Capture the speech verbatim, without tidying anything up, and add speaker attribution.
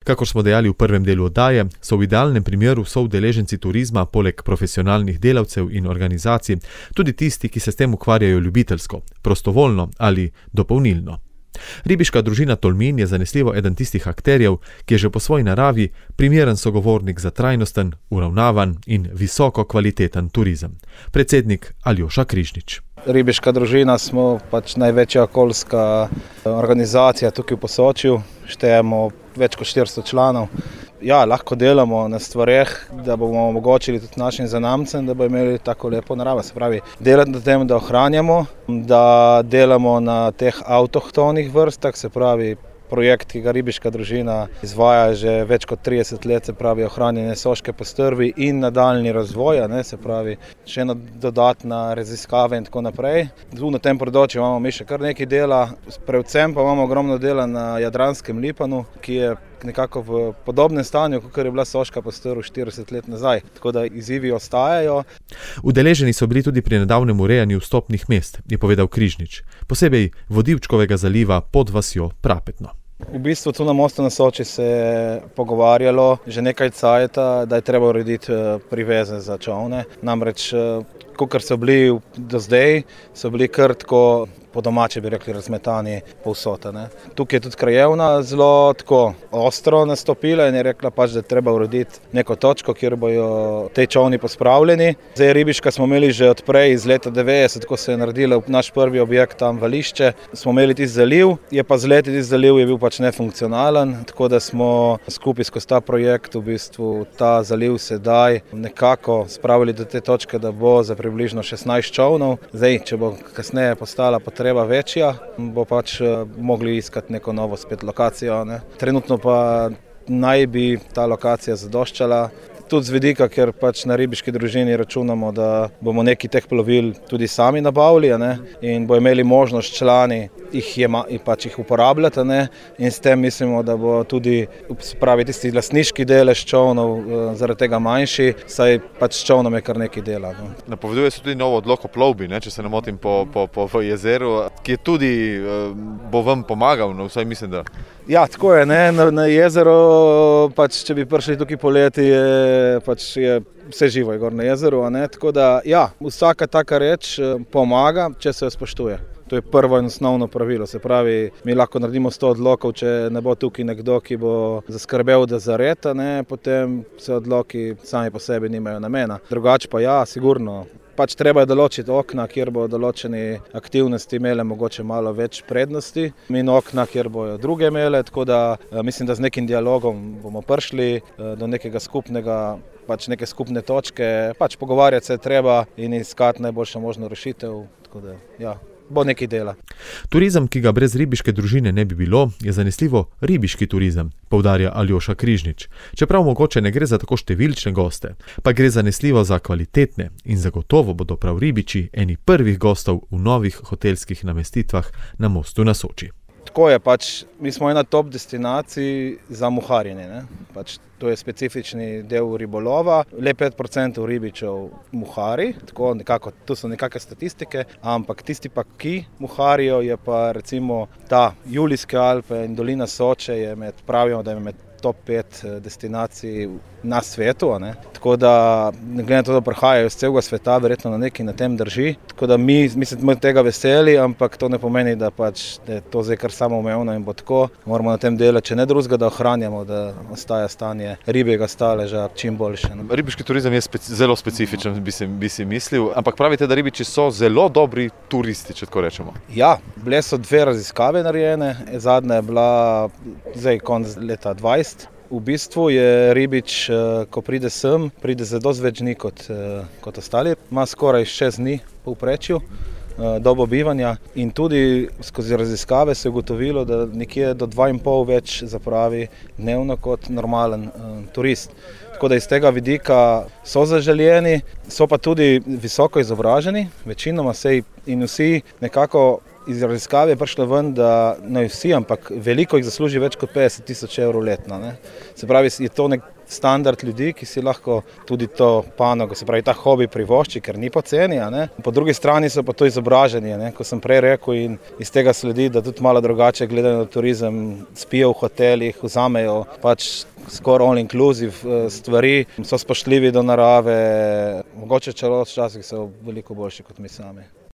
Speaker 1: Kakor smo dejali v prvem delu oddaje, so v idealnem primeru soudeleženci turizma poleg profesionalnih delavcev in organizacij tudi tisti, ki se s tem ukvarjajo ljubiteljsko, prostovoljno ali dopolnilno. Ribiška družina Tolmin je zanesljivo eden tistih akterjev, ki je že po svoji naravi primeren sogovornik za trajnosten, uravnavan in visoko kvaliteten turizem. Predsednik Aljoša Križnič.
Speaker 2: Ribiška družina smo pač največja okoljska organizacija tukaj v Posočju, štejemo več kot štiristo članov. Ja, lahko delamo na stvareh, da bomo omogočili tudi našim zanamcem, da bodo imeli tako lepo naravo. Se pravi, delati na tem, da ohranjamo, da delamo na teh avtohtonih vrstah, se pravi, projekt, ki ga ribiška družina izvaja že več kot trideset let, se pravi ohranjanje soške postrvi in nadaljnji razvoj, ne, se pravi še ena dodatna raziskave in tako naprej. Tu na tem področju imamo mi še kar nekaj dela, predvsem pa imamo ogromno dela na Jadranskem Lipanu, ki je nekako v podobnem stanju, kot je bila soška postrv štirideset let nazaj. Tako da izzivi ostajajo.
Speaker 1: Udeleženi so bili tudi pri nedavnem urejanju vstopnih mest, je povedal Križnič, posebej Vodivčkovega zaliva pod vasjo Prapetno.
Speaker 2: V bistvu tu na mostu na Soči se je pogovarjalo že nekaj cajta, da je treba urediti priveze za čolne. Namreč, kakor so bili do zdaj, so bili kar tako po domače bi rekli razmetani povsod. Tukaj je tudi krajevna zelo tako ostro nastopila in je rekla pač, da je treba urediti neko točko, kjer bojo te čolni pospravljeni. Zdaj ribiška smo imeli že odprej iz leta devetdeset, ko se je naredila naš prvi objekt tam vališče, smo imeli tisti zaliv, je pa z leti tisti zaliv je bil pač nefunkcionalen, tako da smo skupaj skozi ta projekt v bistvu ta zaliv sedaj nekako spravili do te točke, da bo za približno šestnajst čolnov. Zdaj, če bo kasneje postala potreba večja, bo pač mogli iskati neko novo spet lokacijo. Ne. Trenutno pa naj bi ta lokacija zadoščala. Tudi z vidika, ker pač na ribiški družini računamo, da bomo neki teh plovil tudi sami nabavili, ne, in bo imeli možnost člani jih, jema, pač jih uporabljati, ne, in s tem mislimo, da bo tudi pravi tisti lastniški delež čolnov zaradi tega manjši, saj pač s čolnom je kar nekaj dela. No.
Speaker 3: Napoveduje se tudi novo odlok o plovbi, ne, če se ne motim, po, po, po v jezeru, ki je tudi bo vam pomagal, no, vsaj mislim, da.
Speaker 2: Ja, tako je, ne, na, na jezero, pač če bi prišli tukaj poleti, je pač je vse živo je gor na jezeru, a ne, tako da ja, vsaka taka reč pomaga, če se jo spoštuje. To je prvo in osnovno pravilo, se pravi, mi lahko naredimo sto odlokov, če ne bo tukaj nekdo, ki bo zaskrbel, da zareta, ne, potem se odloki sami po sebi nimajo namena. Drugače pa ja, sigurno. Pač treba je določiti okna, kjer bo določeni aktivnosti imele mogoče malo več prednosti in okna, kjer bojo druge imele, tako da mislim, da z nekim dialogom bomo prišli do nekega skupnega, pač neke skupne točke, pač pogovarjati se je treba in iskati najboljšo možno rešitev, tako da ja. Bo nekaj dela.
Speaker 1: Turizem, ki ga brez ribiške družine ne bi bilo, je zanesljivo ribiški turizem, poudarja Aljoša Križnič. Čeprav mogoče ne gre za tako številčne goste, pa gre zanesljivo za kvalitetne in zagotovo bodo prav ribiči eni prvih gostov v novih hotelskih namestitvah na mostu na Soči.
Speaker 2: Tako je, pač mi smo ena top destinacij za muharjenje, ne? Pač to je specifični del ribolova, le pet procentov ribičev muhari, tako nekako, to so nekakve statistike, ampak tisti pa, ki muharijo, je pa recimo ta Julijske Alpe in dolina Soče je med, pravimo, da je med top pet destinacij na svetu, ne? Tako da, glede na to, da prihajajo iz celega sveta, verjetno na nekaj na tem drži. Tako da mi, mi smo tega veseli, ampak to ne pomeni, da pač da je to zdaj kar samoumevno in bo tako. Moramo na tem delati, če ne drugega, da ohranjamo, da ostaja stanje ribjega staleža čim boljše. Ne?
Speaker 3: Ribiški turizem je speci- zelo specifičen, bi si, bi si mislil, ampak pravite, da ribiči so zelo dobri turisti, če tako rečemo.
Speaker 2: Ja, bile so dve raziskave narejene, zadnja je bila zdaj konec leta dvajset. V bistvu je ribič, ko pride sem, pride za dosti več dni kot, kot ostali. Ima skoraj šest dni v povprečju dobo bivanja in tudi skozi raziskave se je ugotovilo, da nekje do dva in pol več zapravi dnevno kot normalen uh, turist. Tako da iz tega vidika so zaželjeni, so pa tudi visoko izobraženi, večinoma sej in vsi nekako iz raziskave je prišlo ven, da ne vsi, ampak veliko jih zasluži več kot petdeset tisoč evrov letno. Ne. Se pravi, je to nek standard ljudi, ki si lahko tudi to panogo, se pravi ta hobi privošči, ker ni poceni. Po drugi strani so pa to izobraženi, ne? Ko sem prej rekel, in iz tega sledi, da tudi malo drugače gledajo na turizem, spijo v hotelih, vzamejo pač skoraj all inclusive stvari, so spoštljivi do narave, mogoče celo včasih so veliko boljši kot mi sami.